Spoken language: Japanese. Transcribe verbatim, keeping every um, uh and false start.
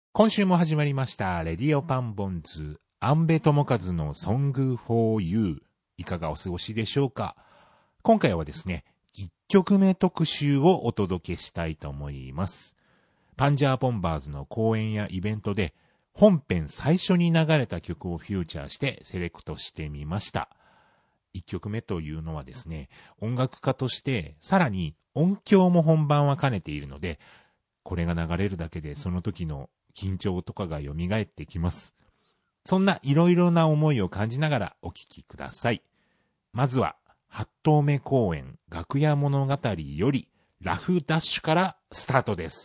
今週も始まりましたレディオパンボンズ安部智和の Song for You。 いかがお過ごしでしょうか。今回はですね、いっきょくめ特集をお届けしたいと思います。パンジャーボンバーズの公演やイベントで本編最初に流れた曲をフューチャーしてセレクトしてみました。いっきょくめというのはですね、音楽家としてさらに音響も本番は兼ねているので、これが流れるだけでその時の緊張とかが蘇ってきます。そんないろいろな思いを感じながらお聴きください。まずは八頭目公演楽屋物語よりラフダッシュからスタートです。